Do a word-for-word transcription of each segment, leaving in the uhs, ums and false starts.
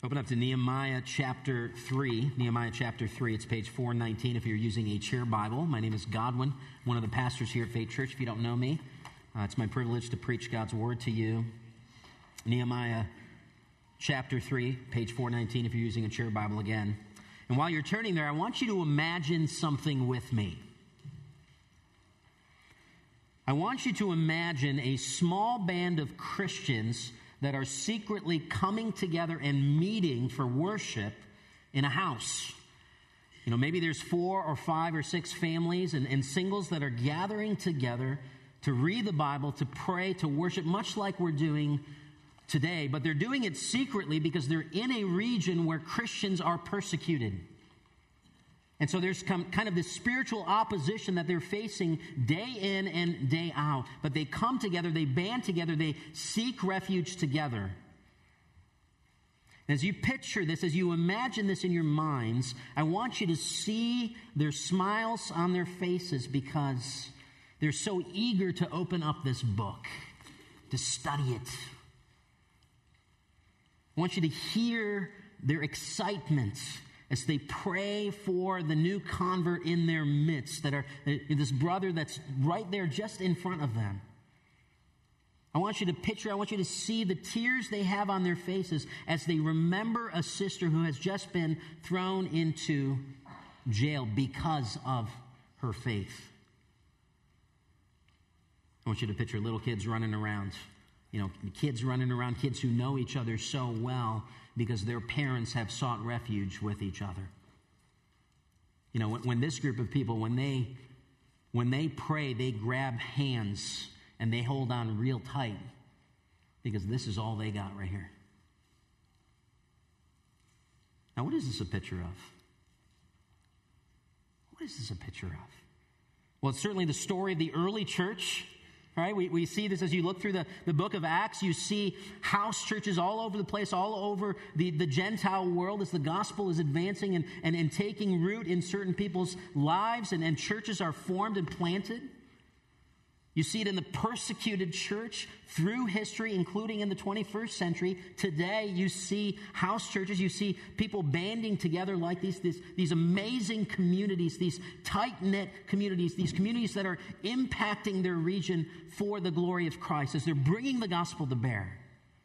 Open up to Nehemiah chapter three. Nehemiah chapter three. It's page four nineteen if you're using a chair Bible. My name is Godwin, one of the pastors here at Faith Church. If you don't know me, uh, it's my privilege to preach God's word to you. Nehemiah chapter three, page four nineteen if you're using a chair Bible again. And while you're turning there, I want you to imagine something with me. I want you to imagine a small band of Christians that are secretly coming together and meeting for worship in a house. You know, maybe there's four or five or six families and, and singles that are gathering together to read the Bible, to pray, to worship, much like we're doing today. But they're doing it secretly because they're in a region where Christians are persecuted. And so there's come, kind of this spiritual opposition that they're facing day in and day out. But they come together, they band together, they seek refuge together. As you picture this, as you imagine this in your minds, I want you to see their smiles on their faces because they're so eager to open up this book, to study it. I want you to hear their excitement as they pray for the new convert in their midst, that are this brother that's right there just in front of them. I want you to picture, I want you to see the tears they have on their faces as they remember a sister who has just been thrown into jail because of her faith. I want you to picture little kids running around. You know, kids running around, kids who know each other so well because their parents have sought refuge with each other. You know, when, when this group of people, when they when they pray, they grab hands and they hold on real tight because this is all they got right here. Now, what is this a picture of? What is this a picture of? Well, it's certainly the story of the early church. Right? We, we see this as you look through the, the book of Acts. You see house churches all over the place, all over the, the Gentile world as the gospel is advancing and, and, and taking root in certain people's lives, and, and churches are formed and planted. You see it in the persecuted church through history, including in the twenty-first century. Today, you see house churches. You see people banding together like these, these, these amazing communities, these tight-knit communities, these communities that are impacting their region for the glory of Christ as they're bringing the gospel to bear.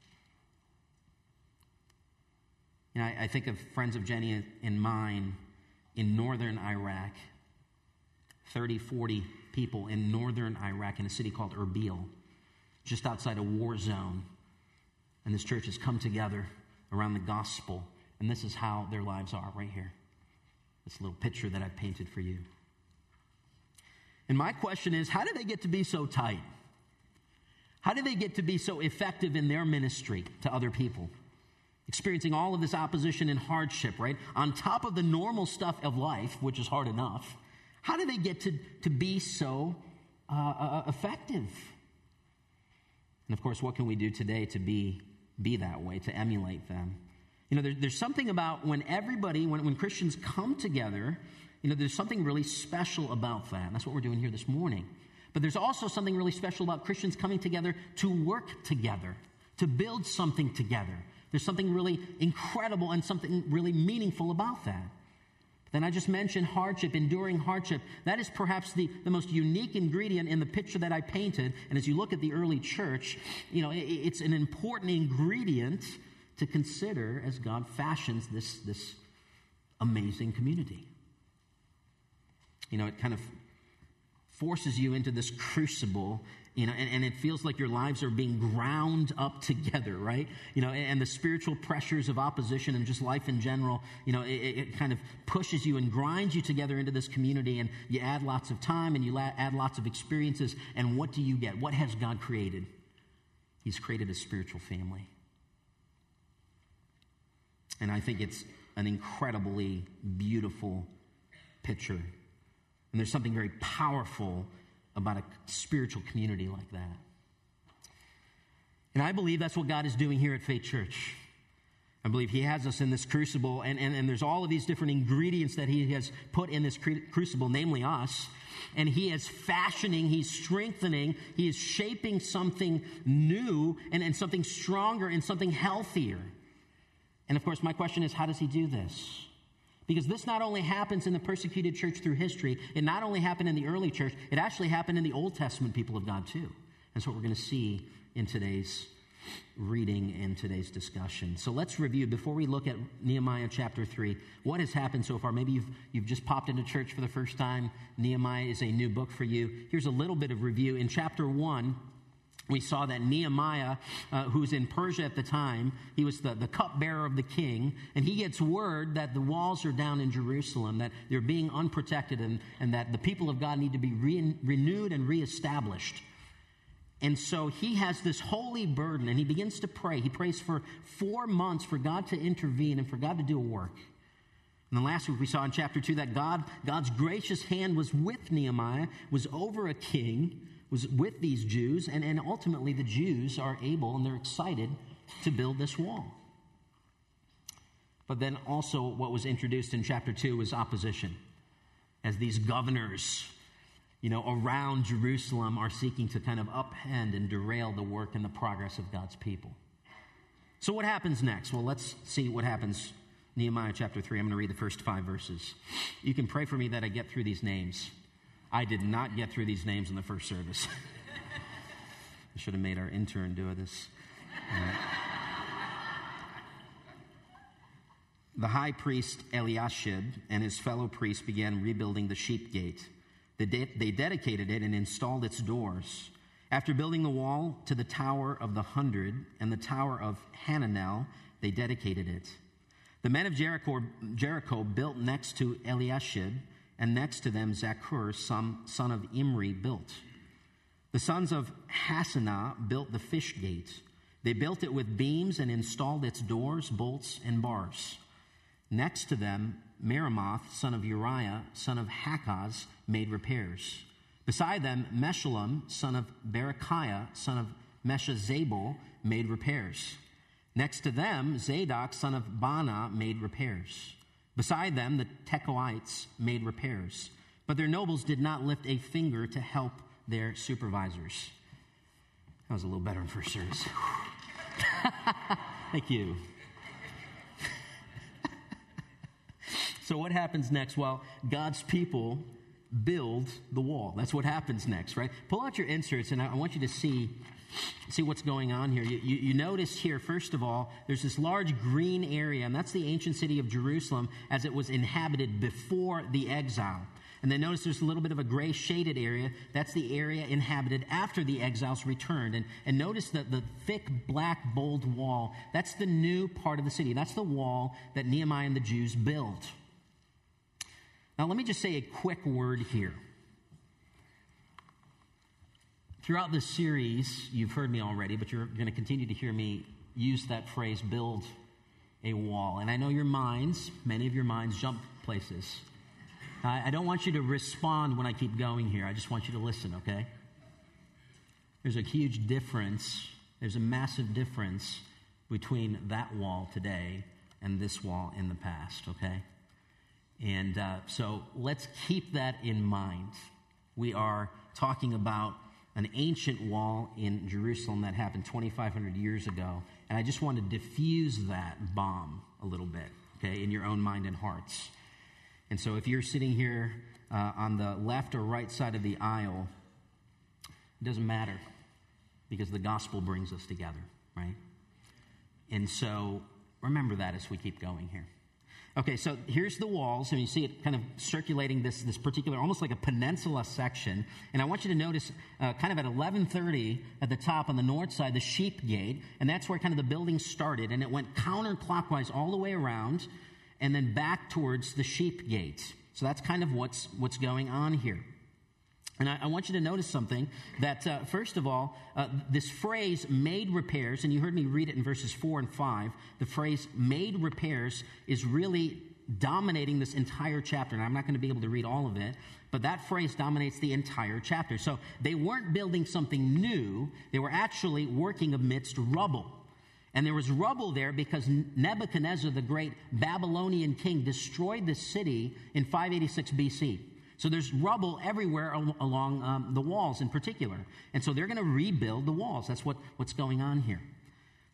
You know, I, I think of friends of Jenny and mine in northern Iraq, thirty, forty people in northern Iraq in a city called Erbil, just outside a war zone. And this church has come together around the gospel. And this is how their lives are right here. This little picture that I painted for you. And my question is, how did they get to be so tight? How did they get to be so effective in their ministry to other people? Experiencing all of this opposition and hardship, right? On top of the normal stuff of life, which is hard enough. How do they get to, to be so uh, uh, effective? And of course, what can we do today to be, be that way, to emulate them? You know, there, there's something about when everybody, when, when Christians come together, you know, there's something really special about that. And that's what we're doing here this morning. But there's also something really special about Christians coming together to work together, to build something together. There's something really incredible and something really meaningful about that. Then I just mentioned hardship, enduring hardship. That is perhaps the, the most unique ingredient in the picture that I painted. And as you look at the early church, you know, it, it's an important ingredient to consider as God fashions this, this amazing community. You know, it kind of forces you into this crucible, you know, and, and it feels like your lives are being ground up together, right? You know, and, and the spiritual pressures of opposition and just life in general, you know, it, it kind of pushes you and grinds you together into this community, and you add lots of time and you la- add lots of experiences, and what do you get? What has God created? He's created a spiritual family. And I think it's an incredibly beautiful picture. And there's something very powerful about a spiritual community like that. And I believe that's what God is doing here at Faith Church. I believe He has us in this crucible, and, and, and there's all of these different ingredients that He has put in this crucible, namely us. And He is fashioning, He's strengthening, He is shaping something new and, and something stronger and something healthier. And of course, my question is, how does he do this? Because this not only happens in the persecuted church through history, it not only happened in the early church, it actually happened in the Old Testament people of God too. That's what we're going to see in today's reading and today's discussion. So let's review, before we look at Nehemiah chapter three, what has happened so far. Maybe you've, you've just popped into church for the first time. Nehemiah is a new book for you. Here's a little bit of review. In chapter one, we saw that Nehemiah, uh, who's in Persia at the time, he was the, the cupbearer of the king, and he gets word that the walls are down in Jerusalem, that they're being unprotected, and, and that the people of God need to be re- renewed and reestablished. And so he has this holy burden, and he begins to pray. He prays for four months for God to intervene and for God to do a work. And then last week we saw in chapter two that God, God's gracious hand was with Nehemiah, was over a king, was with these Jews, and, and ultimately the Jews are able and they're excited to build this wall. But then also what was introduced in chapter two was opposition, as these governors, you know, around Jerusalem are seeking to kind of upend and derail the work and the progress of God's people. So what happens next? Well, let's see what happens. Nehemiah chapter three. I'm going to read the first five verses. You can pray for me that I get through these names. I did not get through these names in the first service. I should have made our intern do this. Uh, the high priest Eliashib and his fellow priests began rebuilding the sheep gate. They, de- they dedicated it and installed its doors. After building the wall to the Tower of the Hundred and the Tower of Hananel, they dedicated it. The men of Jericho, Jericho built next to Eliashib, and next to them Zaccur, son, son of Imri, built. The sons of Hassenaah built the fish gate. They built it with beams and installed its doors, bolts, and bars. Next to them, Meremoth, son of Uriah, son of Hakaz, made repairs. Beside them, Meshullam, son of Berechiah, son of Meshezabel, made repairs. Next to them, Zadok, son of Baana, made repairs. Beside them, the Tekoites made repairs. But their nobles did not lift a finger to help their supervisors. That was a little better in first service. Thank you. So what happens next? Well, God's people build the wall. That's what happens next, right? Pull out your inserts, and I want you to see, see what's going on here. You, you, you notice here, first of all, there's this large green area, and that's the ancient city of Jerusalem as it was inhabited before the exile. And then notice there's a little bit of a gray shaded area. That's the area inhabited after the exiles returned. And, and notice that the thick, black, bold wall, that's the new part of the city. That's the wall that Nehemiah and the Jews built. Now, let me just say a quick word here. Throughout this series, you've heard me already, but you're going to continue to hear me use that phrase, build a wall. And I know your minds, many of your minds jump places. I, I don't want you to respond when I keep going here. I just want you to listen, okay? There's a huge difference. There's a massive difference between that wall today and this wall in the past, okay? And uh, so let's keep that in mind. We are talking about an ancient wall in Jerusalem that happened twenty-five hundred years ago. And I just want to diffuse that bomb a little bit, okay, in your own mind and hearts. And so if you're sitting here uh, on the left or right side of the aisle, it doesn't matter, because the gospel brings us together, right? And so remember that as we keep going here. Okay, so here's the walls, and you see it kind of circulating this, this particular, almost like a peninsula section. And I want you to notice uh, kind of at eleven thirty at the top on the north side, the sheep gate, and that's where kind of the building started, and it went counterclockwise all the way around, and then back towards the sheep gate. So that's kind of what's what's going on here. And I, I want you to notice something, that uh, first of all, uh, this phrase, made repairs, and you heard me read it in verses four and five, the phrase made repairs is really dominating this entire chapter. And I'm not going to be able to read all of it, but that phrase dominates the entire chapter. So they weren't building something new, they were actually working amidst rubble. And there was rubble there because Nebuchadnezzar, the great Babylonian king, destroyed the city in five eighty-six B C. So there's rubble everywhere along um, the walls in particular. And so they're going to rebuild the walls. That's what, what's going on here.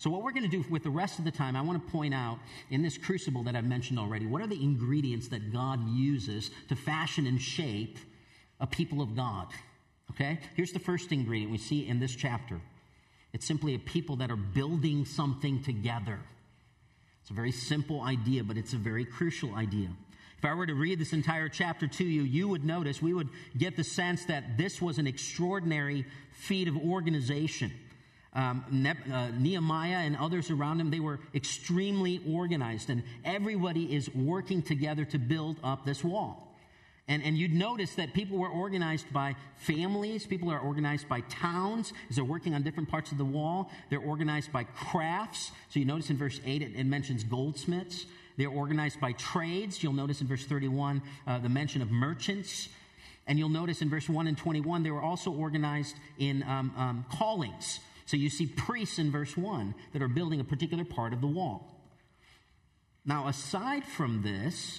So what we're going to do with the rest of the time, I want to point out in this crucible that I've mentioned already, what are the ingredients that God uses to fashion and shape a people of God? Okay? Here's the first ingredient we see in this chapter. It's simply a people that are building something together. It's a very simple idea, but it's a very crucial idea. If I were to read this entire chapter to you, you would notice, we would get the sense that this was an extraordinary feat of organization. Um, ne- uh, Nehemiah and others around him, they were extremely organized, and everybody is working together to build up this wall. And, and you'd notice that people were organized by families. People are organized by towns as they're working on different parts of the wall. They're organized by crafts. So you notice in verse eight, it, it mentions goldsmiths. They're organized by trades. You'll notice in verse thirty-one, uh, the mention of merchants. And you'll notice in verse one and twenty-one, they were also organized in um, um, callings. So you see priests in verse one that are building a particular part of the wall. Now, aside from this,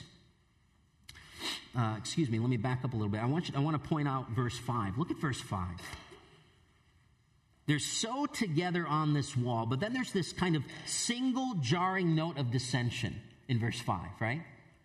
Uh, excuse me, let me back up a little bit. I want you, I want to point out verse five. Look at verse five. They're so together on this wall, but then there's this kind of single jarring note of dissension in verse five, right?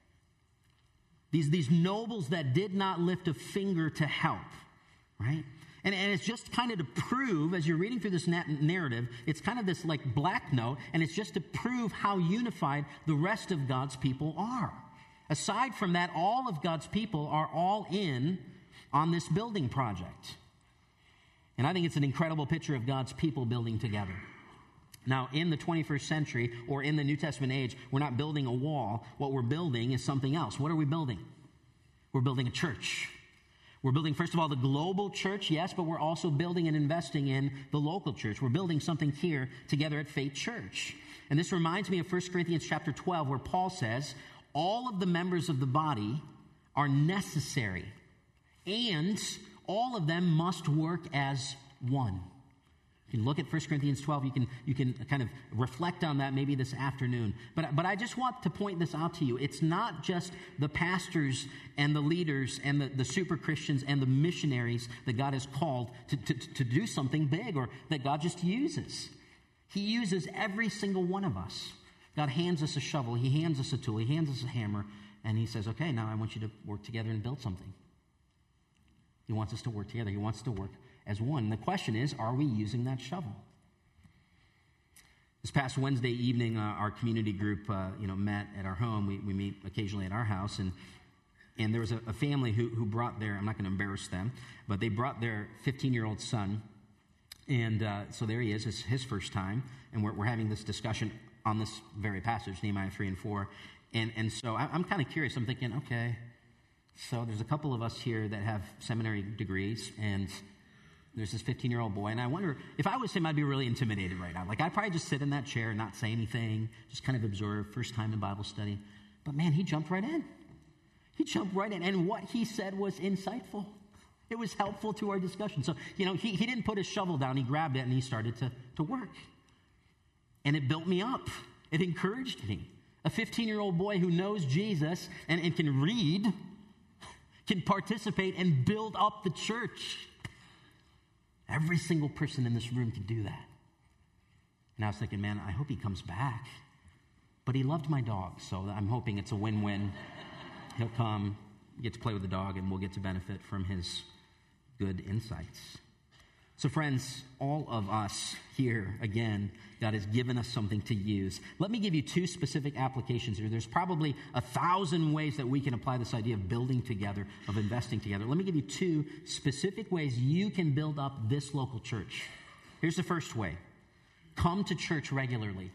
These, these nobles that did not lift a finger to help, right? And, and it's just kind of to prove, as you're reading through this narrative, it's kind of this like black note, and it's just to prove how unified the rest of God's people are. Aside from that, all of God's people are all in on this building project. And I think it's an incredible picture of God's people building together. Now, in the twenty-first century, or in the New Testament age, we're not building a wall. What we're building is something else. What are we building? We're building a church. We're building, first of all, the global church, yes, but we're also building and investing in the local church. We're building something here together at Faith Church. And this reminds me of First Corinthians chapter twelve, where Paul says, all of the members of the body are necessary, and all of them must work as one. You can look at First Corinthians twelve. You can, you can kind of reflect on that maybe this afternoon. But, but I just want to point this out to you. It's not just the pastors and the leaders and the, the super Christians and the missionaries that God has called to, to, to do something big, or that God just uses. He uses every single one of us. God hands us a shovel, he hands us a tool, he hands us a hammer, and he says, okay, now I want you to work together and build something. He wants us to work together. He wants us to work as one. And the question is, are we using that shovel? This past Wednesday evening, uh, our community group, uh, you know, met at our home. We, we meet occasionally at our house, and and there was a, a family who, who brought their, I'm not going to embarrass them, but they brought their fifteen-year-old son, and uh, so there he is. It's his first time, and we're, we're having this discussion on this very passage, Nehemiah three and four. And and so I, I'm kind of curious. I'm thinking, okay, so there's a couple of us here that have seminary degrees, and there's this fifteen-year-old boy. And I wonder, if I was him, I'd be really intimidated right now. Like, I'd probably just sit in that chair and not say anything, just kind of observe, first time in Bible study. But man, he jumped right in. He jumped right in. And what he said was insightful. It was helpful to our discussion. So, you know, he, he didn't put his shovel down. He grabbed it and he started to, to work. And it built me up. It encouraged me. A fifteen-year-old boy who knows Jesus and, and can read, can participate and build up the church. Every single person in this room can do that. And I was thinking, man, I hope he comes back. But he loved my dog, so I'm hoping it's a win-win. He'll come, get to play with the dog, and we'll get to benefit from his good insights. So friends, all of us here, again, God has given us something to use. Let me give you two specific applications here. There's probably a thousand ways that we can apply this idea of building together, of investing together. Let me give you two specific ways you can build up this local church. Here's the first way. Come to church regularly.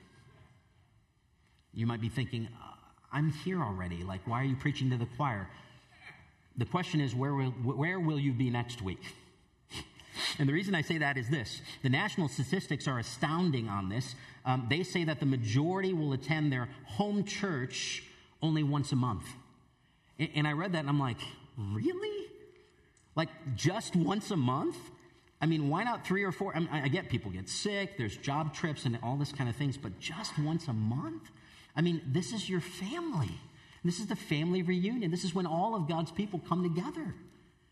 You might be thinking, I'm here already. Like, why are you preaching to the choir? The question is, where will, where will you be next week? And the reason I say that is this. The national statistics are astounding on this. Um, they say that the majority will attend their home church only once a month. And, and I read that and I'm like, really? Like just once a month? I mean, why not three or four? I, mean, I get people get sick, there's job trips and all this kind of things, but just once a month? I mean, this is your family. This is the family reunion. This is when all of God's people come together.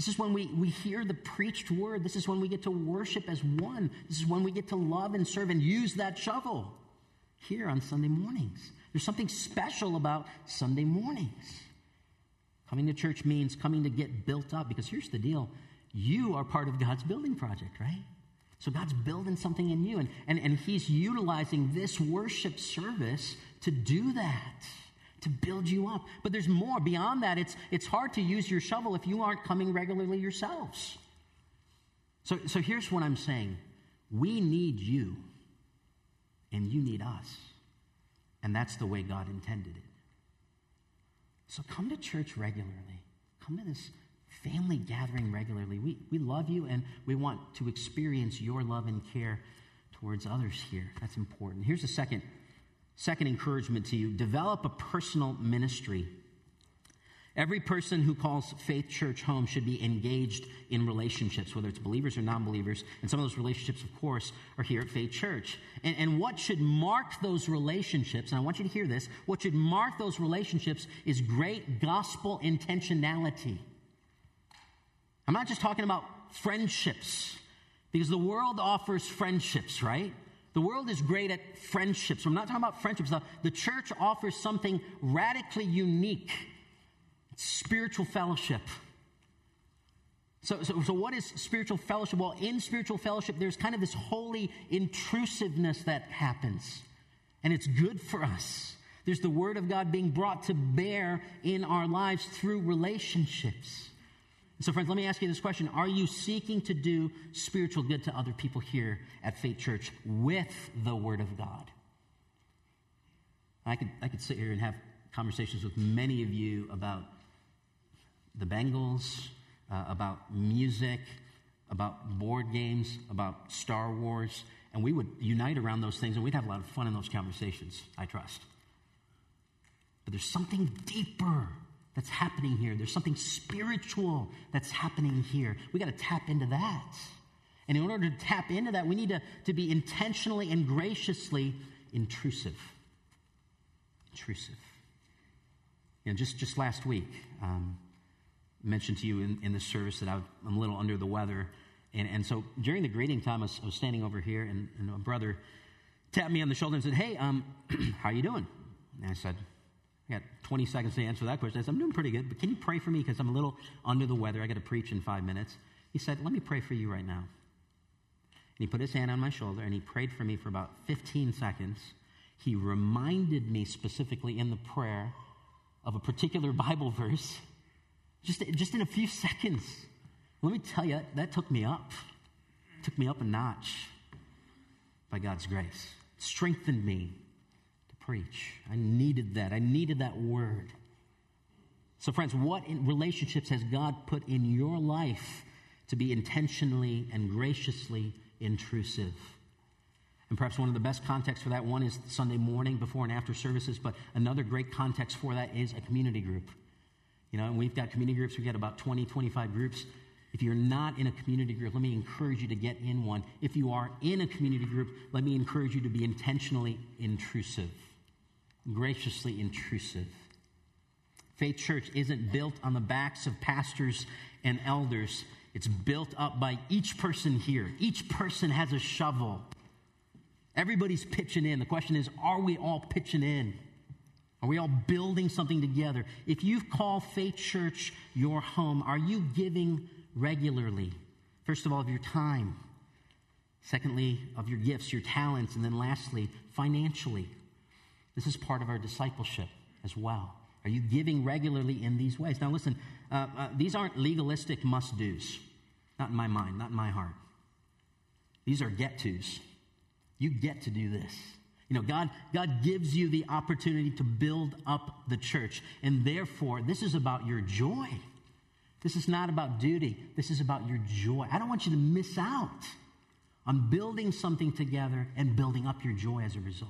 This is when we, we hear the preached word. This is when we get to worship as one. This is when we get to love and serve and use that shovel here on Sunday mornings. There's something special about Sunday mornings. Coming to church means coming to get built up, because here's the deal. You are part of God's building project, right? So God's building something in you, and, and, and he's utilizing this worship service to do that, to build you up. But there's more. Beyond that, it's, it's hard to use your shovel if you aren't coming regularly yourselves. So, so here's what I'm saying. We need you, and you need us. And that's the way God intended it. So come to church regularly. Come to this family gathering regularly. We, we love you, and we want to experience your love and care towards others here. That's important. Here's the second, second encouragement to you. Develop a personal ministry. Every person who calls Faith Church home should be engaged in relationships, whether it's believers or non-believers. And some of those relationships, of course, are here at Faith Church. And, and what should mark those relationships, and I want you to hear this, what should mark those relationships is great gospel intentionality. I'm not just talking about friendships, because the world offers friendships, right? The world is great at friendships. I'm not talking about friendships. The, the church offers something radically unique. It's spiritual fellowship. So, so, so what is spiritual fellowship? Well, in spiritual fellowship, there's kind of this holy intrusiveness that happens. And it's good for us. There's the Word of God being brought to bear in our lives through relationships. So friends, let me ask you this question. Are you seeking to do spiritual good to other people here at Faith Church with the Word of God? I could, I could sit here and have conversations with many of you about the Bengals, uh, about music, about board games, about Star Wars, and we would unite around those things, and we'd have a lot of fun in those conversations, I trust. But there's something deeper that's happening here. There's something spiritual that's happening here. We got to tap into that. And in order to tap into that, we need to, to be intentionally and graciously intrusive. Intrusive. You know, just, just last week, um, I mentioned to you in, in this service that I, I'm a little under the weather. And, and so during the greeting time, I was, I was standing over here, and, and a brother tapped me on the shoulder and said, "Hey, um, how you doing?" And I said, I got twenty seconds to answer that question. I said, "I'm doing pretty good, but can you pray for me because I'm a little under the weather. I got to preach in five minutes. He said, "Let me pray for you right now." And he put his hand on my shoulder, and he prayed for me for about fifteen seconds. He reminded me specifically in the prayer of a particular Bible verse, just, just in a few seconds. Let me tell you, that took me up. It took me up a notch by God's grace. It strengthened me to preach. I needed that. I needed that word. So friends, what in relationships has God put in your life to be intentionally and graciously intrusive? And perhaps one of the best contexts for that, one is Sunday morning before and after services, but another great context for that is a community group. You know, and we've got community groups. We've got about twenty, twenty-five groups. If you're not in a community group, let me encourage you to get in one. If you are in a community group, let me encourage you to be intentionally intrusive, graciously intrusive. Faith Church isn't built on the backs of pastors and elders. It's built up by each person here. Each person has a shovel. Everybody's pitching in. The question is, are we all pitching in? Are we all building something together? If you call Faith Church your home, are you giving regularly? First of all, of your time. Secondly, of your gifts, your talents. And then lastly, financially. This is part of our discipleship as well. Are you giving regularly in these ways? Now listen, uh, uh, these aren't legalistic must-dos. Not in my mind, not in my heart. These are get-tos. You get to do this. You know, God, God gives you the opportunity to build up the church. And therefore, this is about your joy. This is not about duty. This is about your joy. I don't want you to miss out on building something together and building up your joy as a result.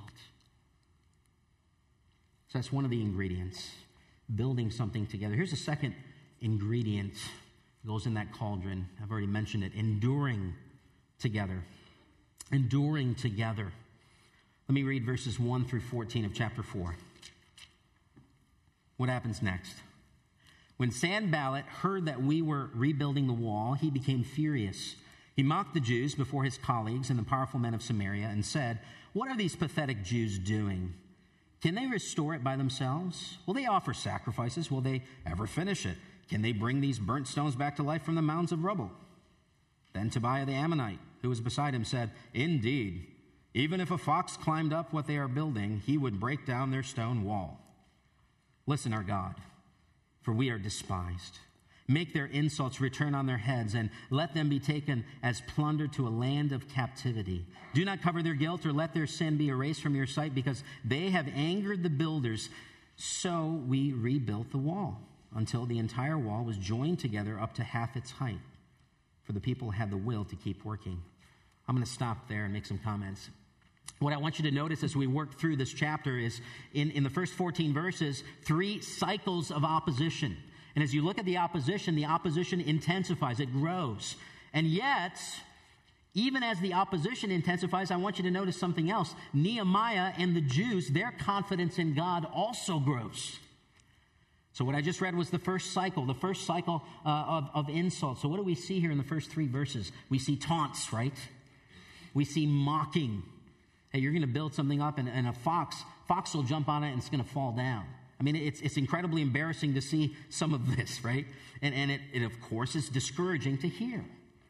So that's one of the ingredients, building something together. Here's the second ingredient that goes in that cauldron. I've already mentioned it, enduring together. Enduring together. Let me read verses one through fourteen of chapter four. What happens next? When Sanballat heard that we were rebuilding the wall, he became furious. He mocked the Jews before his colleagues and the powerful men of Samaria and said, "What are these pathetic Jews doing? Can they restore it by themselves? Will they offer sacrifices? Will they ever finish it? Can they bring these burnt stones back to life from the mounds of rubble?" Then Tobiah the Ammonite, who was beside him, said, "Indeed, even if a fox climbed up what they are building, he would break down their stone wall. Listen, our God, for we are despised. Make their insults return on their heads, and let them be taken as plunder to a land of captivity. Do not cover their guilt or let their sin be erased from your sight, because they have angered the builders. So we rebuilt the wall until the entire wall was joined together up to half its height, for the people had the will to keep working." I'm going to stop there and make some comments. What I want you to notice as we work through this chapter is in, in the first fourteen verses, three cycles of opposition. And as you look at the opposition, the opposition intensifies, it grows. And yet, even as the opposition intensifies, I want you to notice something else. Nehemiah and the Jews, their confidence in God also grows. So what I just read was the first cycle, the first cycle uh, of, of insults. So what do we see here in the first three verses? We see taunts, right? We see mocking. Hey, you're going to build something up, and, and a fox, fox will jump on it, and it's going to fall down. I mean, it's it's incredibly embarrassing to see some of this, right? And, and it, it, of course, is discouraging to hear.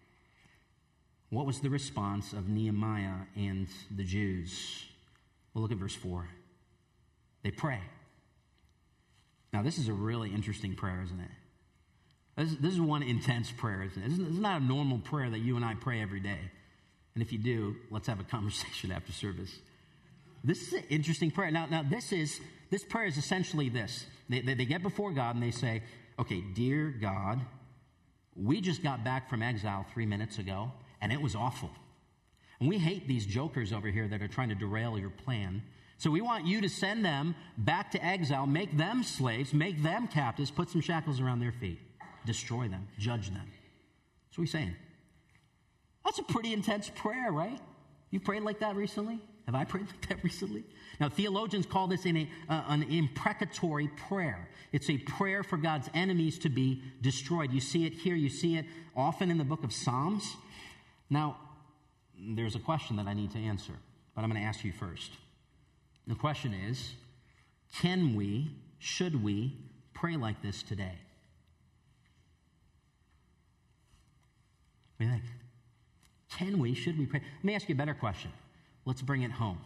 What was the response of Nehemiah and the Jews? Well, look at verse four. They pray. Now, this is a really interesting prayer, isn't it? This, this is one intense prayer, isn't it? This is not a normal prayer that you and I pray every day. And if you do, let's have a conversation after service. This is an interesting prayer. Now, now this is this prayer is essentially this. They, they, they get before God and they say, "Okay, dear God, we just got back from exile three minutes ago, and it was awful. And we hate these jokers over here that are trying to derail your plan. So we want you to send them back to exile, make them slaves, make them captives, put some shackles around their feet, destroy them, judge them." That's what he's saying. That's a pretty intense prayer, right? You prayed like that recently? Have I prayed like that recently? Now, theologians call this in a, uh, an imprecatory prayer. It's a prayer for God's enemies to be destroyed. You see it here. You see it often in the book of Psalms. Now, there's a question that I need to answer, but I'm going to ask you first. The question is, can we, should we, pray like this today? What do you think? Can we, should we pray? Let me ask you a better question. Let's bring it home.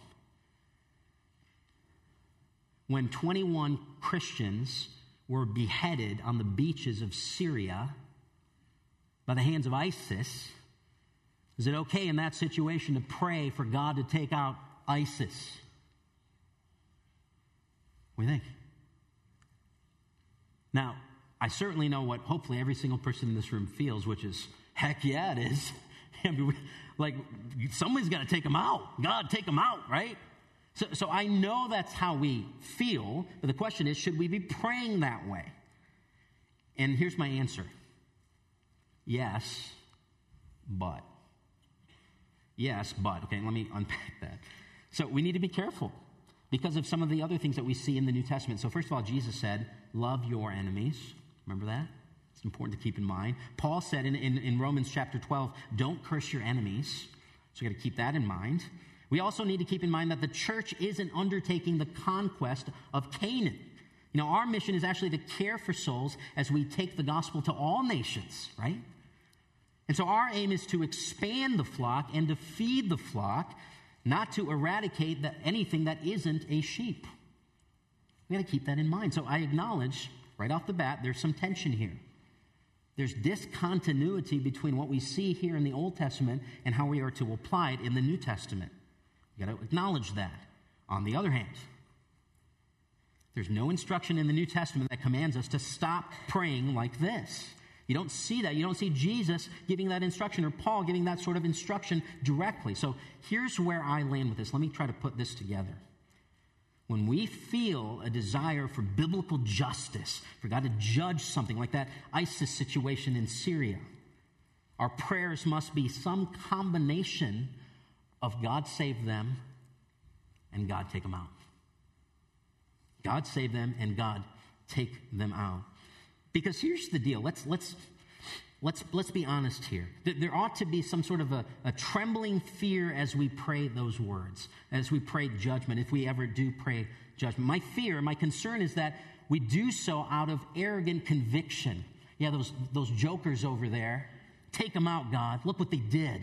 When twenty-one Christians were beheaded on the beaches of Syria by the hands of ISIS, is it okay in that situation to pray for God to take out ISIS? What do you think? Now, I certainly know what hopefully every single person in this room feels, which is, heck yeah, it is. I mean, like, somebody's got to take them out. God, take them out, right? So, so I know that's how we feel, but the question is, should we be praying that way? And here's my answer. Yes, but. Yes, but. Okay, let me unpack that. So we need to be careful because of some of the other things that we see in the New Testament. So first of all, Jesus said, love your enemies. Remember that? It's important to keep in mind. Paul said in, in, in Romans chapter twelve, don't curse your enemies. So we've got to keep that in mind. We also need to keep in mind that the church isn't undertaking the conquest of Canaan. You know, our mission is actually to care for souls as we take the gospel to all nations, right? And so our aim is to expand the flock and to feed the flock, not to eradicate the, anything that isn't a sheep. We've got to keep that in mind. So I acknowledge right off the bat, there's some tension here. There's discontinuity between what we see here in the Old Testament and how we are to apply it in the New Testament. You've got to acknowledge that. On the other hand, there's no instruction in the New Testament that commands us to stop praying like this. You don't see that. You don't see Jesus giving that instruction or Paul giving that sort of instruction directly. So here's where I land with this. Let me try to put this together. When we feel a desire for biblical justice, for God to judge something like that ISIS situation in Syria, our prayers must be some combination of God save them and God take them out. God save them and God take them out. Because here's the deal. Let's let's let's let's be honest here. There ought to be some sort of a, a trembling fear as we pray those words, as we pray judgment, if we ever do pray judgment. My fear, my concern is that we do so out of arrogant conviction. Yeah, those, those jokers over there, take them out, God. Look what they did.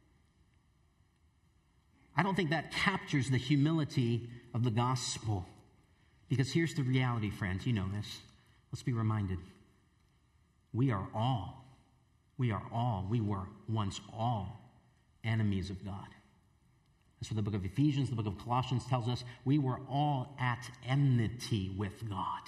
I don't think that captures the humility of the gospel. Because here's the reality, friends. You know this. Let's be reminded. We are all, we are all, we were once all enemies of God. That's what the book of Ephesians, the book of Colossians tells us. We were all at enmity with God.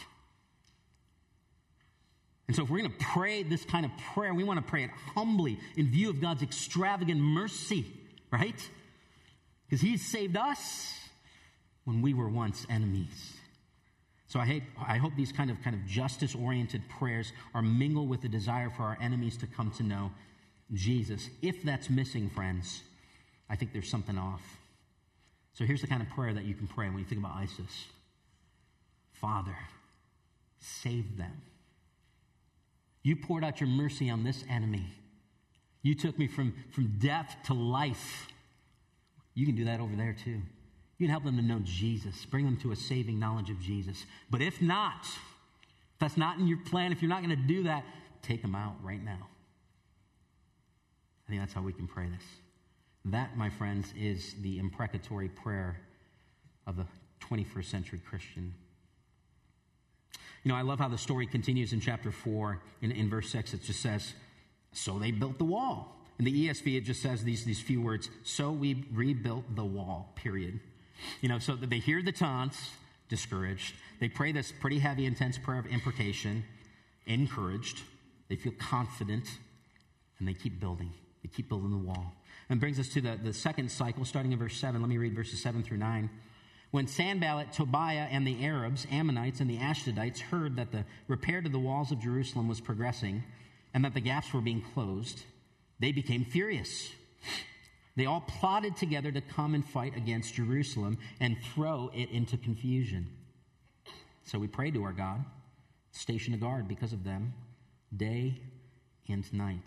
And so if we're going to pray this kind of prayer, we want to pray it humbly in view of God's extravagant mercy, right? Because He saved us when we were once enemies. So I, hate, I hope these kind of kind of justice-oriented prayers are mingled with the desire for our enemies to come to know Jesus. If that's missing, friends, I think there's something off. So here's the kind of prayer that you can pray when you think about ISIS. Father, save them. You poured out your mercy on this enemy. You took me from, from death to life. You can do that over there too. You can help them to know Jesus. Bring them to a saving knowledge of Jesus. But if not, if that's not in your plan, if you're not going to do that, take them out right now. I think that's how we can pray this. That, my friends, is the imprecatory prayer of the twenty-first century Christian. You know, I love how the story continues in chapter four. In, in verse six, it just says, so they built the wall. In the E S V, it just says these, these few words, so we rebuilt the wall, period. You know, so that they hear the taunts, discouraged. They pray this pretty heavy, intense prayer of imprecation, encouraged. They feel confident, and they keep building. They keep building the wall. And brings us to the, the second cycle, starting in verse seven. Let me read verses seven through nine. When Sanballat, Tobiah, and the Arabs, Ammonites, and the Ashdodites heard that the repair to the walls of Jerusalem was progressing and that the gaps were being closed, they became furious. They all plotted together to come and fight against Jerusalem and throw it into confusion. So we prayed to our God, stationed a guard because of them, day and night.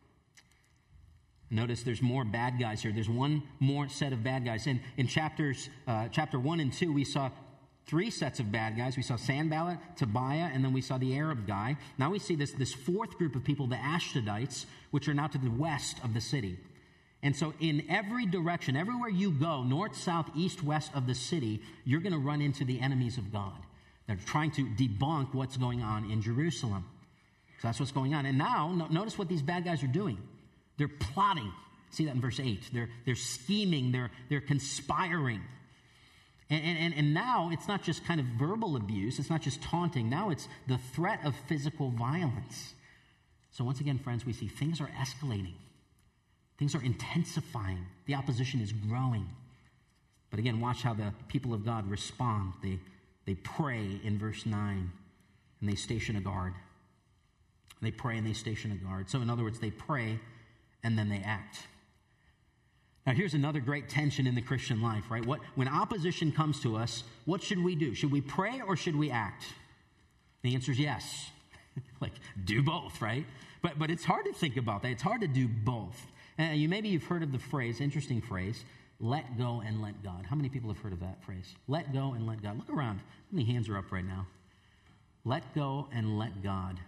Notice there's more bad guys here. There's one more set of bad guys. In, in chapters, uh, chapter one and two, we saw three sets of bad guys. We saw Sanballat, Tobiah, and then we saw the Arab guy. Now we see this, this fourth group of people, the Ashdodites, which are now to the west of the city. And so in every direction, everywhere you go, north, south, east, west of the city, you're going to run into the enemies of God. They're trying to debunk what's going on in Jerusalem. So that's what's going on. And now, no, notice what these bad guys are doing. They're plotting. See that in verse eight. They're, they're scheming. They're, they're conspiring. And, and, and now it's not just kind of verbal abuse. It's not just taunting. Now it's the threat of physical violence. So once again, friends, we see things are escalating. Things are intensifying. The opposition is growing. But again, watch how the people of God respond. They, they pray in verse nine, and they station a guard. They pray and they station a guard. So in other words, they pray and then they act. Now here's another great tension in the Christian life, right? What, when opposition comes to us, what should we do? Should we pray or should we act? The answer is yes. Like, do both, right? But, but it's hard to think about that. It's hard to do both. Uh, you maybe you've heard of the phrase, interesting phrase, let go and let God. How many people have heard of that phrase? Let go and let God. Look around. How many hands are up right now? Let go and let God.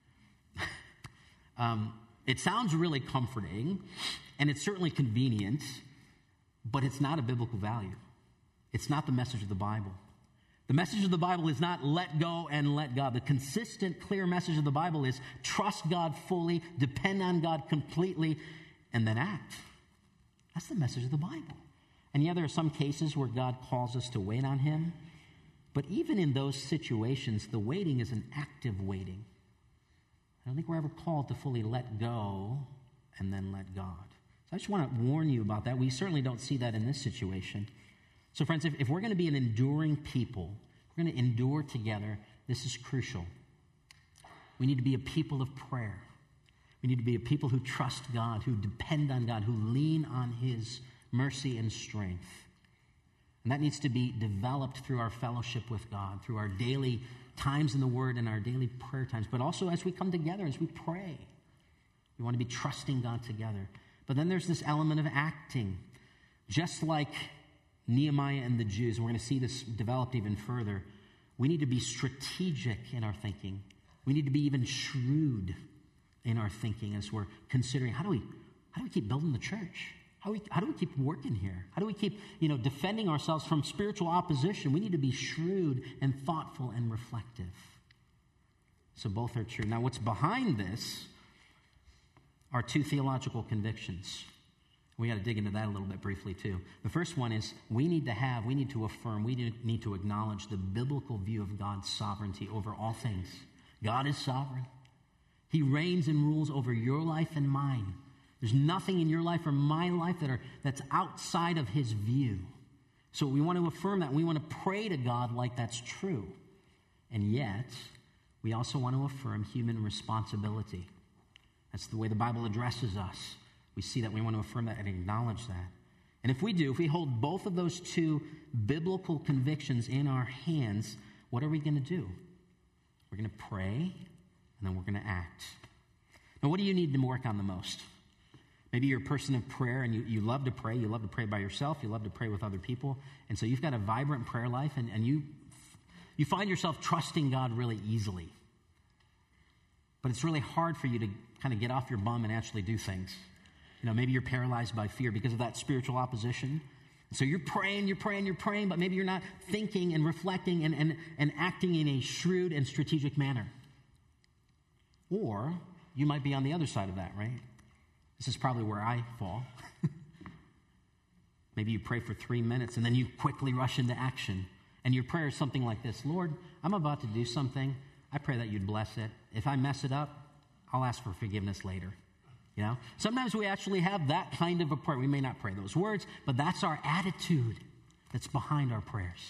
um, it sounds really comforting, and it's certainly convenient, but it's not a biblical value. It's not the message of the Bible. The message of the Bible is not let go and let God. The consistent, clear message of the Bible is trust God fully, depend on God completely, and then act. That's the message of the Bible. And yeah, there are some cases where God calls us to wait on Him, but even in those situations, the waiting is an active waiting. I don't think we're ever called to fully let go and then let God. So I just want to warn you about that. We certainly don't see that in this situation. So friends, if, if we're going to be an enduring people, we're going to endure together, this is crucial. We need to be a people of prayer. We need to be a people who trust God, who depend on God, who lean on His mercy and strength. And that needs to be developed through our fellowship with God, through our daily times in the Word and our daily prayer times, but also as we come together, as we pray. We want to be trusting God together. But then there's this element of acting. Just like Nehemiah and the Jews, and we're going to see this developed even further, we need to be strategic in our thinking. We need to be even shrewd in our thinking as we're considering how do we how do we keep building the church? How do we, how do we keep working here? How do we keep, you know, defending ourselves from spiritual opposition? We need to be shrewd and thoughtful and reflective. So both are true. Now, what's behind this are two theological convictions. We got to dig into that a little bit briefly, too. The first one is we need to have, we need to affirm, we need to acknowledge the biblical view of God's sovereignty over all things. God is sovereign. He reigns and rules over your life and mine. There's nothing in your life or my life that are that's outside of his view. So we want to affirm that. We want to pray to God like that's true. And yet, we also want to affirm human responsibility. That's the way the Bible addresses us. We see that we want to affirm that and acknowledge that. And if we do, if we hold both of those two biblical convictions in our hands, what are we going to do? We're going to pray, and then we're going to act. Now, what do you need to work on the most? Maybe you're a person of prayer and you, you love to pray. You love to pray by yourself. You love to pray with other people. And so you've got a vibrant prayer life, and, and you, you find yourself trusting God really easily. But it's really hard for you to kind of get off your bum and actually do things. You know, maybe you're paralyzed by fear because of that spiritual opposition. So you're praying, you're praying, you're praying, but maybe you're not thinking and reflecting and, and, and acting in a shrewd and strategic manner. Or you might be on the other side of that, right? This is probably where I fall. Maybe you pray for three minutes and then you quickly rush into action. And your prayer is something like this: Lord, I'm about to do something. I pray that you'd bless it. If I mess it up, I'll ask for forgiveness later. You know, sometimes we actually have that kind of a prayer. We may not pray those words, but that's our attitude that's behind our prayers.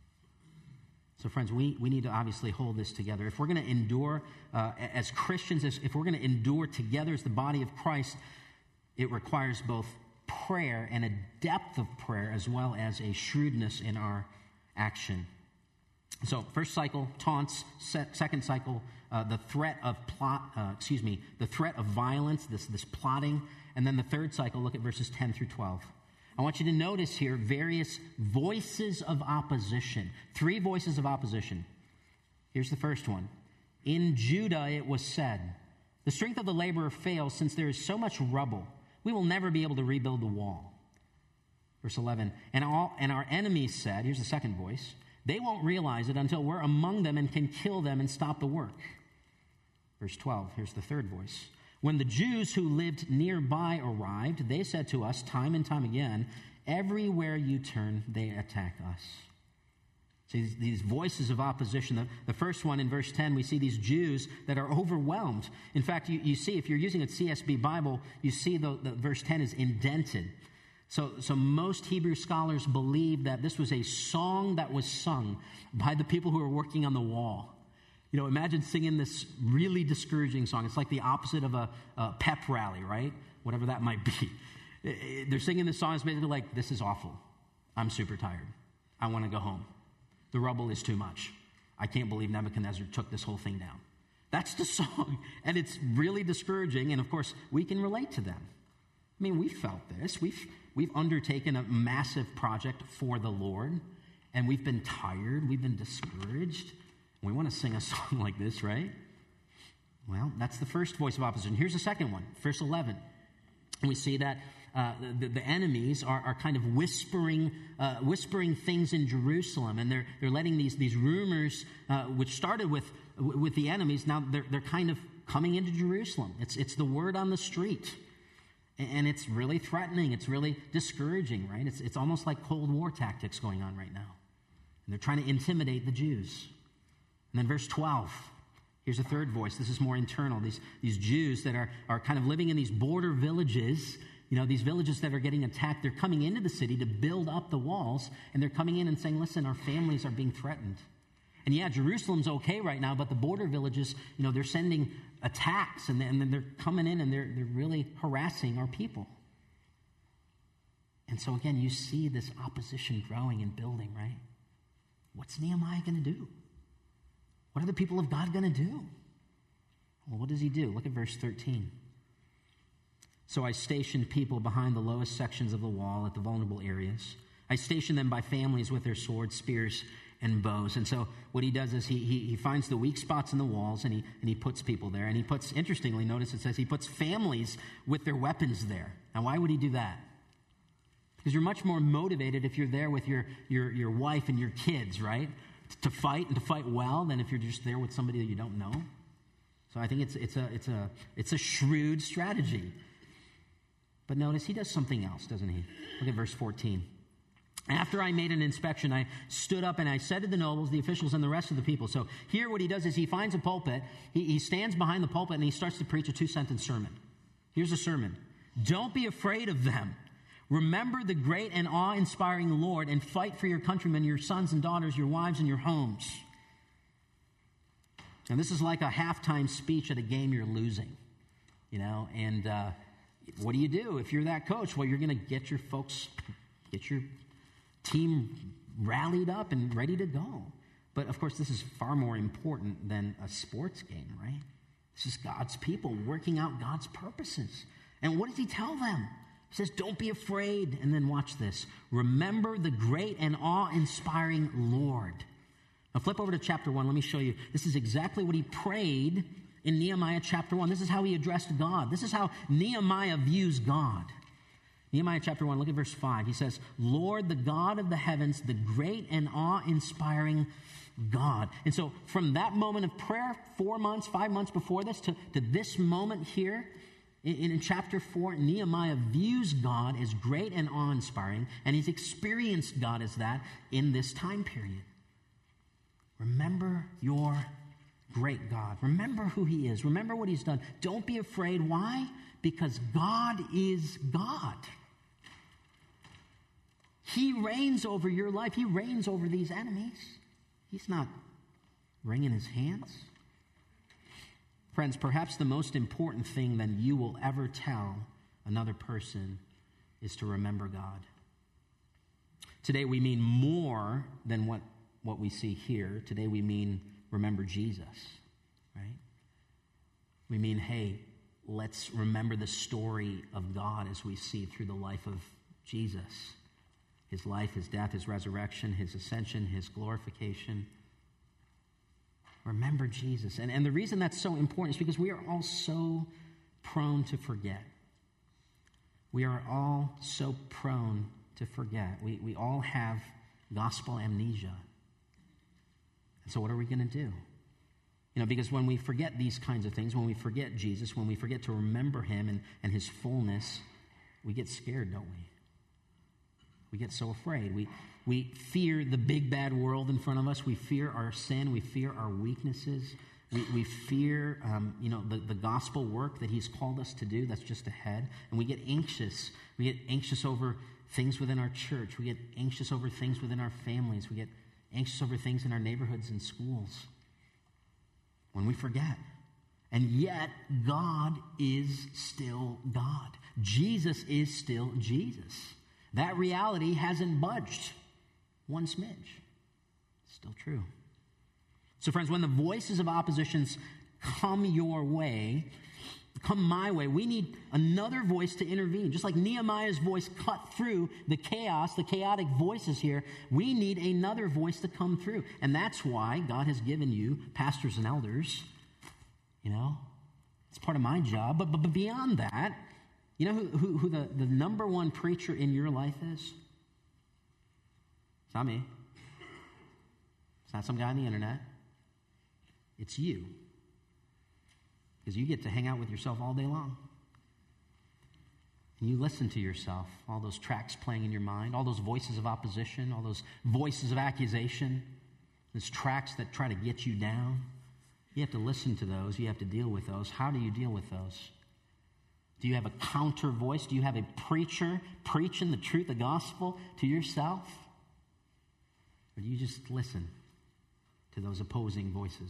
So friends, we, we need to obviously hold this together. If we're going to endure uh, as Christians, as, if we're going to endure together as the body of Christ, it requires both prayer and a depth of prayer as well as a shrewdness in our action. So first cycle, taunts. Se- second cycle, uh, the threat of plot. Uh, excuse me, the threat of violence. This this plotting, and then the third cycle. Look at verses ten through twelve. I want you to notice here various voices of opposition. Three voices of opposition. Here's the first one. In Judah it was said, "The strength of the laborer fails, since there is so much rubble. We will never be able to rebuild the wall." Verse eleven. And all and our enemies said. Here's the second voice. They won't realize it until we're among them and can kill them and stop the work. Verse twelve, here's the third voice. When the Jews who lived nearby arrived, they said to us time and time again, "Everywhere you turn, they attack us." So these, these voices of opposition. The, the first one in verse ten, we see these Jews that are overwhelmed. In fact, you, you see, if you're using a C S B Bible, you see the, the verse ten is indented. So, so most Hebrew scholars believe that this was a song that was sung by the people who were working on the wall. You know, imagine singing this really discouraging song. It's like the opposite of a, a pep rally, right? Whatever that might be. They're singing this song. It's basically like, this is awful. I'm super tired. I want to go home. The rubble is too much. I can't believe Nebuchadnezzar took this whole thing down. That's the song. And it's really discouraging. And of course, we can relate to them. I mean, we've felt this. We've we've undertaken a massive project for the Lord, and we've been tired. We've been discouraged. We want to sing a song like this, right? Well, that's the first voice of opposition. Here's the second one, verse eleven. And we see that uh, the, the enemies are, are kind of whispering uh, whispering things in Jerusalem, and they're they're letting these these rumors, uh, which started with with the enemies, now they're they're kind of coming into Jerusalem. It's it's the word on the street. And it's really threatening. It's really discouraging, right? It's it's almost like Cold War tactics going on right now. And they're trying to intimidate the Jews. And then verse twelve, here's a third voice. This is more internal. These, these Jews that are, are kind of living in these border villages, you know, these villages that are getting attacked, they're coming into the city to build up the walls, and they're coming in and saying, listen, our families are being threatened. And yeah, Jerusalem's okay right now, but the border villages, you know, they're sending attacks, and then they're coming in and they're they're really harassing our people. And so again, you see this opposition growing and building, right? What's Nehemiah going to do? What are the people of God going to do? Well, what does he do? Look at verse thirteen. So I stationed people behind the lowest sections of the wall at the vulnerable areas. I stationed them by families with their swords, spears, and bows. And so what he does is he, he, he finds the weak spots in the walls, and he, and he puts people there. And he puts, interestingly, notice it says he puts families with their weapons there. Now, why would he do that? Because you're much more motivated if you're there with your, your, your wife and your kids, right? To fight and to fight well than if you're just there with somebody that you don't know. So I think it's, it's, a, it's, a, it's a shrewd strategy. But notice he does something else, doesn't he? Look at verse fourteen. After I made an inspection, I stood up and I said to the nobles, the officials, and the rest of the people. So here what he does is he finds a pulpit. He, he stands behind the pulpit and he starts to preach a two-sentence sermon. Here's a sermon. Don't be afraid of them. Remember the great and awe-inspiring Lord and fight for your countrymen, your sons and daughters, your wives, and your homes. And this is like a halftime speech at a game you're losing, you know, and uh, what do you do if you're that coach? Well, you're going to get your folks, get your team rallied up and ready to go. But, of course, this is far more important than a sports game, right? This is God's people working out God's purposes. And what does he tell them? He says, don't be afraid. And then watch this. Remember the great and awe-inspiring Lord. Now, flip over to chapter one. Let me show you. This is exactly what he prayed in Nehemiah chapter one. This is how he addressed God. This is how Nehemiah views God. Nehemiah chapter one, look at verse five. He says, Lord, the God of the heavens, the great and awe-inspiring God. And so from that moment of prayer, four months, five months before this, to, to this moment here, in, in chapter four, Nehemiah views God as great and awe-inspiring, and he's experienced God as that in this time period. Remember your great God. Remember who he is. Remember what he's done. Don't be afraid. Why? Because God is God. He reigns over your life. He reigns over these enemies. He's not wringing his hands. Friends, perhaps the most important thing that you will ever tell another person is to remember God. Today we mean more than what, what we see here. Today we mean remember Jesus, right? We mean, hey, let's remember the story of God as we see through the life of Jesus. His life, his death, his resurrection, his ascension, his glorification. Remember Jesus. And, and the reason that's so important is because we are all so prone to forget. We are all so prone to forget. We, we all have gospel amnesia. And so what are we going to do? You know, because when we forget these kinds of things, when we forget Jesus, when we forget to remember him and, and his fullness, we get scared, don't we? We get so afraid. We, we fear the big bad world in front of us. We fear our sin. We fear our weaknesses. We, we fear, um, you know, the, the gospel work that he's called us to do that's just ahead. And we get anxious. We get anxious over things within our church. We get anxious over things within our families. We get anxious over things in our neighborhoods and schools. When we forget. And yet, God is still God. Jesus is still Jesus. That reality hasn't budged one smidge. It's still true. So friends, when the voices of oppositions come your way, come my way, we need another voice to intervene. Just like Nehemiah's voice cut through the chaos, the chaotic voices here, we need another voice to come through. And that's why God has given you pastors and elders. You know, it's part of my job. But, but, but beyond that, you know who, who, who the, the number one preacher in your life is? It's not me. It's not some guy on the internet. It's you. Because you get to hang out with yourself all day long. And you listen to yourself, all those tracks playing in your mind, all those voices of opposition, all those voices of accusation, those tracks that try to get you down. You have to listen to those. You have to deal with those. How do you deal with those? Do you have a counter voice? Do you have a preacher preaching the truth, the gospel to yourself? Or do you just listen to those opposing voices?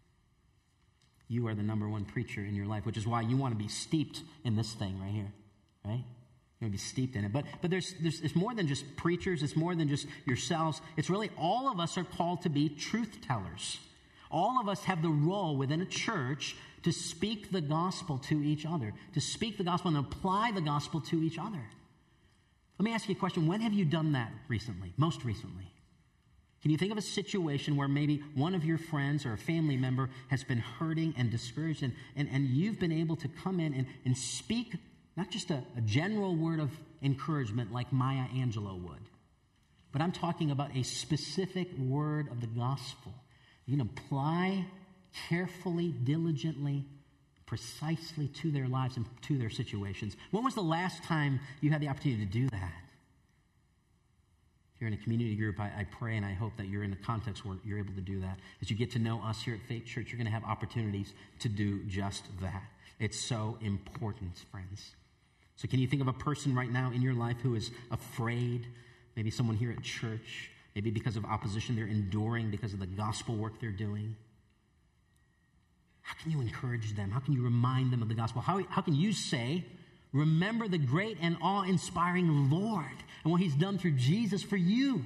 You are the number one preacher in your life, which is why you want to be steeped in this thing right here, right? You want to be steeped in it. But but there's, there's it's more than just preachers. It's more than just yourselves. It's really all of us are called to be truth tellers. All of us have the role within a church to speak the gospel to each other, to speak the gospel and apply the gospel to each other. Let me ask you a question. When have you done that recently, most recently? Can you think of a situation where maybe one of your friends or a family member has been hurting and discouraged, and, and, and you've been able to come in and, and speak not just a, a general word of encouragement like Maya Angelou would, but I'm talking about a specific word of the gospel. You can apply carefully, diligently, precisely to their lives and to their situations. When was the last time you had the opportunity to do that? If you're in a community group, I, I pray and I hope that you're in a context where you're able to do that. As you get to know us here at Faith Church, you're going to have opportunities to do just that. It's so important, friends. So can you think of a person right now in your life who is afraid? Maybe someone here at church. Maybe because of opposition they're enduring because of the gospel work they're doing. How can you encourage them? How can you remind them of the gospel? How, how can you say, remember the great and awe-inspiring Lord and what he's done through Jesus for you?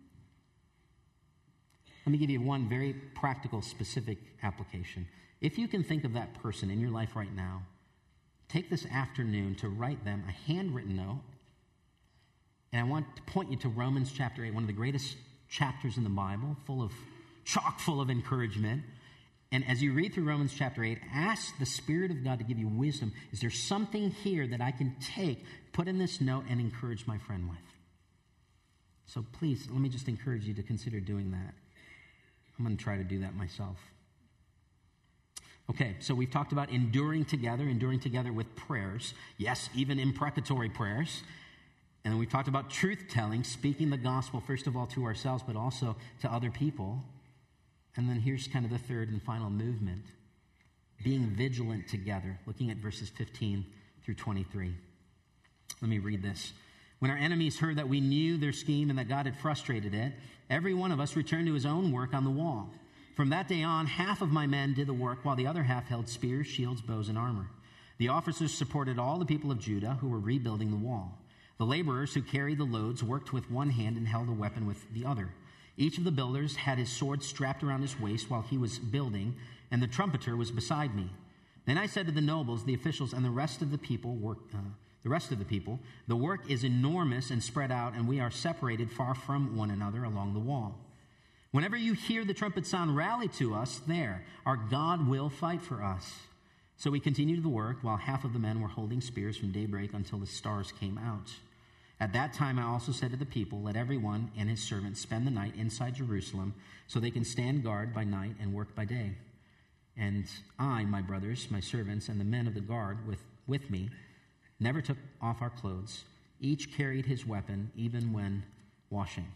Let me give you one very practical, specific application. If you can think of that person in your life right now, take this afternoon to write them a handwritten note. And I want to point you to Romans chapter eight, one of the greatest chapters in the Bible, full of, chock full of encouragement. And as you read through Romans chapter eight, ask the Spirit of God to give you wisdom. Is there something here that I can take, put in this note, and encourage my friend with? So please, let me just encourage you to consider doing that. I'm going to try to do that myself. Okay, so we've talked about enduring together, enduring together with prayers. Yes, even imprecatory prayers. And then we've talked about truth-telling, speaking the gospel, first of all, to ourselves, but also to other people. And then here's kind of the third and final movement, being vigilant together, looking at verses fifteen through twenty-three. Let me read this. When our enemies heard that we knew their scheme and that God had frustrated it, every one of us returned to his own work on the wall. From that day on, half of my men did the work, while the other half held spears, shields, bows, and armor. The officers supported all the people of Judah who were rebuilding the wall. The laborers who carried the loads worked with one hand and held a weapon with the other. Each of the builders had his sword strapped around his waist while he was building, and the trumpeter was beside me. Then I said to the nobles, the officials, and the rest of the people, work, uh, the rest of the people, the work is enormous and spread out, and we are separated far from one another along the wall. Whenever you hear the trumpet sound, rally to us there. Our God will fight for us. So we continued the work, while half of the men were holding spears from daybreak until the stars came out. At that time I also said to the people, let everyone and his servants spend the night inside Jerusalem, so they can stand guard by night and work by day. And I, my brothers, my servants, and the men of the guard with, with me, never took off our clothes. Each carried his weapon, even when washing.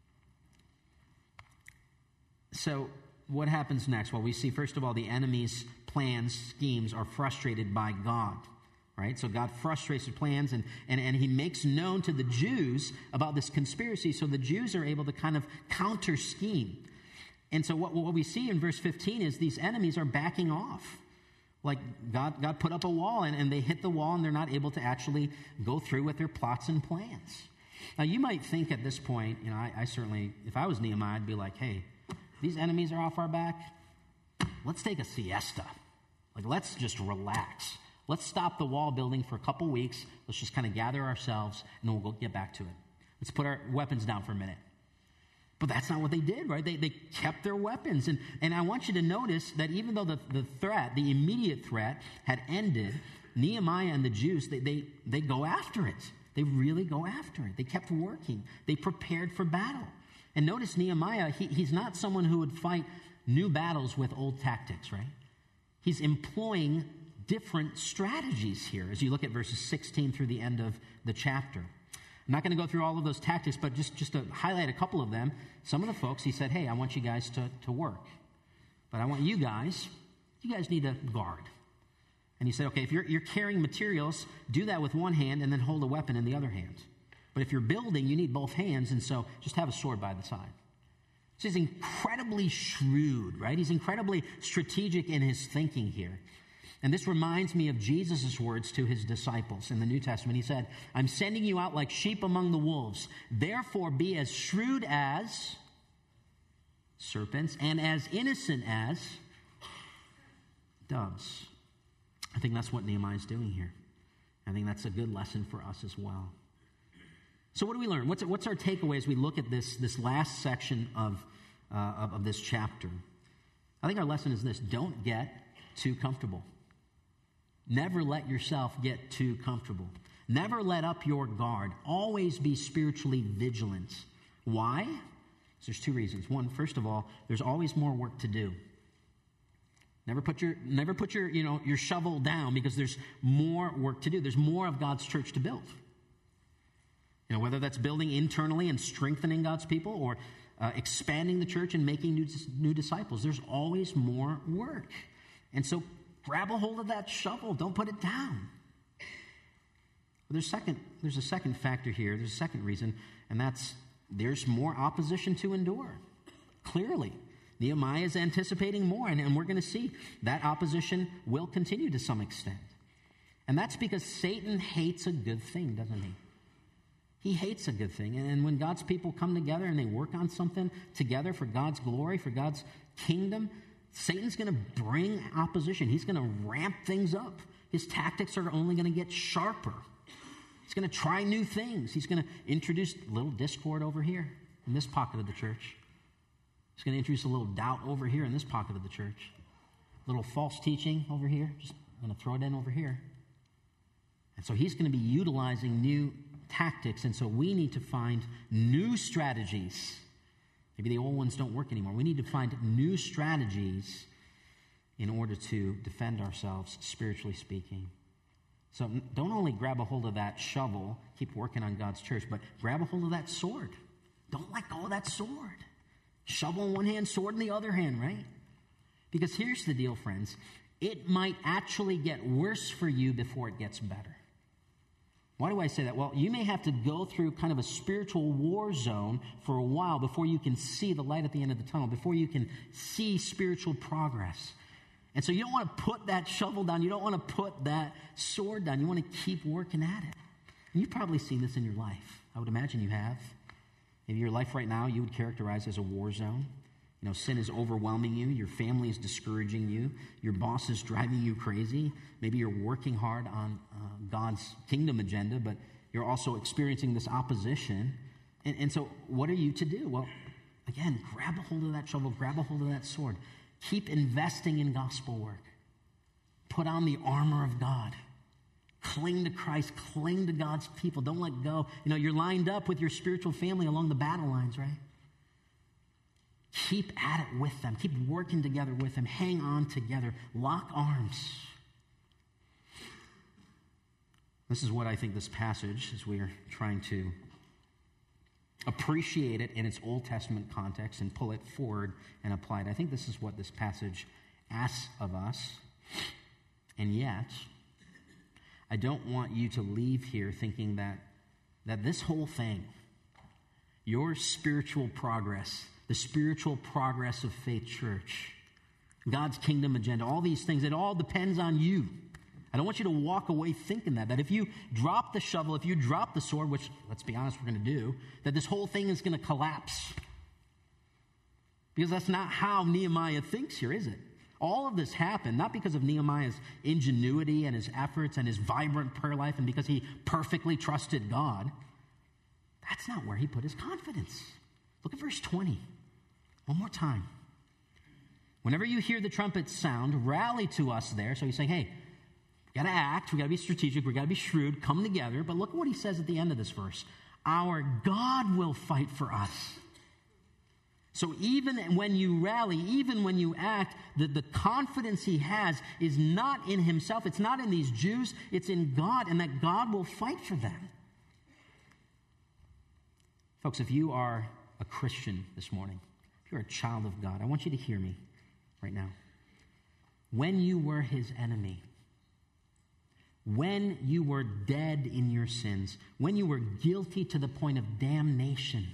So what happens next? Well, we see, first of all, the enemy's plans, schemes are frustrated by God. Right? So God frustrates their plans, and, and, and he makes known to the Jews about this conspiracy, so the Jews are able to kind of counter scheme. And so what, what we see in verse fifteen is these enemies are backing off. Like God, God put up a wall, and, and they hit the wall, and they're not able to actually go through with their plots and plans. Now, you might think at this point, you know, I, I certainly, if I was Nehemiah, I'd be like, hey, these enemies are off our back. Let's take a siesta. Like, let's just relax. Let's stop the wall building for a couple weeks. Let's just kind of gather ourselves, and then we'll go get back to it. Let's put our weapons down for a minute. But that's not what they did, right? They, they kept their weapons. And, and I want you to notice that even though the, the threat, the immediate threat, had ended, Nehemiah and the Jews, they, they, they go after it. They really go after it. They kept working. They prepared for battle. And notice Nehemiah, he, he's not someone who would fight new battles with old tactics, right? He's employing different strategies here as you look at verses sixteen through the end of the chapter. I'm not going to go through all of those tactics, but just, just to highlight a couple of them, some of the folks, he said, hey, I want you guys to, to work. But I want you guys, you guys need to guard. And he said, okay, if you're, you're carrying materials, do that with one hand and then hold a weapon in the other hand. But if you're building, you need both hands, and so just have a sword by the side. So he's incredibly shrewd, right? He's incredibly strategic in his thinking here. And this reminds me of Jesus' words to his disciples in the New Testament. He said, I'm sending you out like sheep among the wolves. Therefore be as shrewd as serpents and as innocent as doves. I think that's what Nehemiah is doing here. I think that's a good lesson for us as well. So what do we learn? What's, what's our takeaway as we look at this, this last section of, uh, of, of this chapter? I think our lesson is this: don't get too comfortable. Never let yourself get too comfortable. Never let up your guard. Always be spiritually vigilant. Why? So there's two reasons. One, first of all, there's always more work to do. Never put your never put your you know your shovel down, because there's more work to do. There's more of God's church to build. You know, whether that's building internally and strengthening God's people, or uh, expanding the church and making new, new disciples. There's always more work. And so grab a hold of that shovel. Don't put it down. But there's second, there's a second factor here. There's a second reason, and that's there's more opposition to endure. Clearly, Nehemiah is anticipating more, and, and we're going to see that opposition will continue to some extent. And that's because Satan hates a good thing, doesn't he? He hates a good thing. And when God's people come together and they work on something together for God's glory, for God's kingdom, Satan's going to bring opposition. He's going to ramp things up. His tactics are only going to get sharper. He's going to try new things. He's going to introduce a little discord over here in this pocket of the church. He's going to introduce a little doubt over here in this pocket of the church. A little false teaching over here. Just going to throw it in over here. And so he's going to be utilizing new tactics, and so we need to find new strategies. Maybe the old ones don't work anymore. We need to find new strategies in order to defend ourselves, spiritually speaking. So don't only grab a hold of that shovel, keep working on God's church, but grab a hold of that sword. Don't let go of that sword. Shovel in one hand, sword in the other hand, right? Because here's the deal, friends. It might actually get worse for you before it gets better. Why do I say that? Well, you may have to go through kind of a spiritual war zone for a while before you can see the light at the end of the tunnel, before you can see spiritual progress. And so you don't want to put that shovel down. You don't want to put that sword down. You want to keep working at it. And you've probably seen this in your life. I would imagine you have. Maybe your life right now you would characterize as a war zone. You know, sin is overwhelming you. Your family is discouraging you. Your boss is driving you crazy. Maybe you're working hard on uh, God's kingdom agenda, but you're also experiencing this opposition. And, and so what are you to do? Well, again, grab a hold of that shovel. Grab a hold of that sword. Keep investing in gospel work. Put on the armor of God. Cling to Christ. Cling to God's people. Don't let go. You know, you're lined up with your spiritual family along the battle lines, right? Keep at it with them. Keep working together with them. Hang on together. Lock arms. This is what I think this passage, as we are trying to appreciate it in its Old Testament context and pull it forward and apply it. I think this is what this passage asks of us. And yet, I don't want you to leave here thinking that, that this whole thing, your spiritual progress, the spiritual progress of Faith Church, God's kingdom agenda, all these things, it all depends on you. I don't want you to walk away thinking that, that if you drop the shovel, if you drop the sword, which, let's be honest, we're going to do, that this whole thing is going to collapse. Because that's not how Nehemiah thinks here, is it? All of this happened not because of Nehemiah's ingenuity and his efforts and his vibrant prayer life and because he perfectly trusted God. That's not where he put his confidence. Look at verse twenty. One more time. Whenever you hear the trumpet sound, rally to us there. So he's saying, hey, we got to act. We got to be strategic. We got to be shrewd. Come together. But look at what he says at the end of this verse. Our God will fight for us. So even when you rally, even when you act, the, the confidence he has is not in himself. It's not in these Jews. It's in God, and that God will fight for them. Folks, if you are a Christian this morning, if you're a child of God, I want you to hear me right now. When you were his enemy, when you were dead in your sins, when you were guilty to the point of damnation,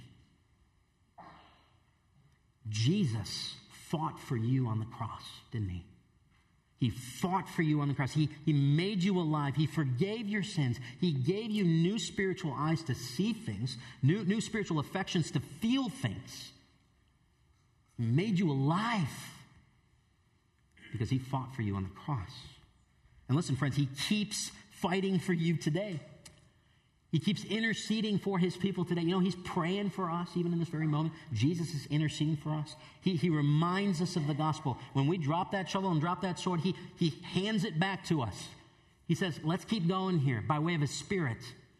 Jesus fought for you on the cross, didn't he? He fought for you on the cross. He, he made you alive. He forgave your sins. He gave you new spiritual eyes to see things, new, new spiritual affections to feel things. He made you alive because he fought for you on the cross. And listen, friends, he keeps fighting for you today. He keeps interceding for his people today. You know, he's praying for us even in this very moment. Jesus is interceding for us. He, he reminds us of the gospel. When we drop that shovel and drop that sword, he, he hands it back to us. He says, let's keep going here by way of his Spirit.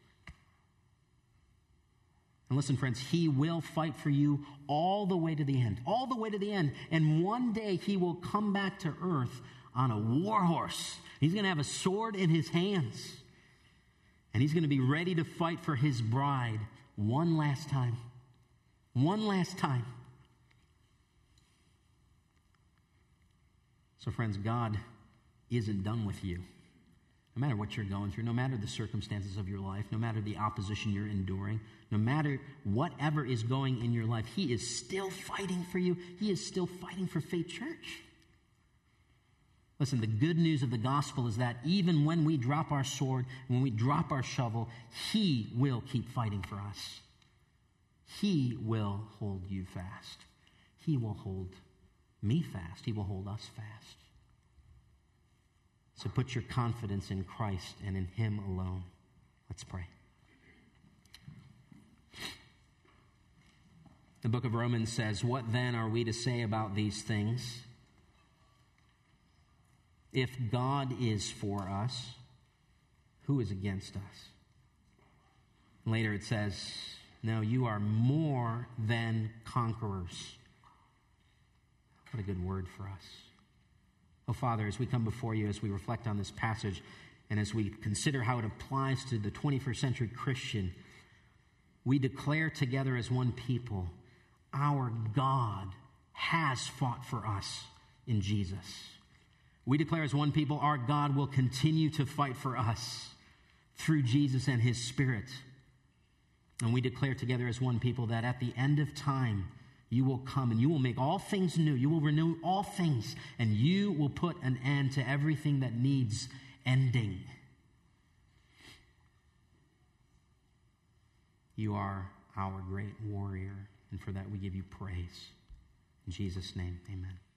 And listen, friends, he will fight for you all the way to the end. All the way to the end. And one day he will come back to earth on a war horse. He's going to have a sword in his hands. And he's going to be ready to fight for his bride one last time. One last time. So friends, God isn't done with you. No matter what you're going through, no matter the circumstances of your life, no matter the opposition you're enduring, no matter whatever is going in your life, he is still fighting for you. He is still fighting for Faith Church. Listen, the good news of the gospel is that even when we drop our sword, when we drop our shovel, he will keep fighting for us. He will hold you fast. He will hold me fast. He will hold us fast. So put your confidence in Christ and in him alone. Let's pray. The book of Romans says, "What then are we to say about these things? If God is for us, who is against us?" Later it says, "No, you are more than conquerors." What a good word for us. Oh, Father, as we come before you, as we reflect on this passage, and as we consider how it applies to the twenty-first century Christian, we declare together as one people, our God has fought for us in Jesus. We declare as one people, our God will continue to fight for us through Jesus and his Spirit. And we declare together as one people that at the end of time, you will come and you will make all things new. You will renew all things, and you will put an end to everything that needs ending. You are our great warrior, and for that we give you praise. In Jesus' name, amen.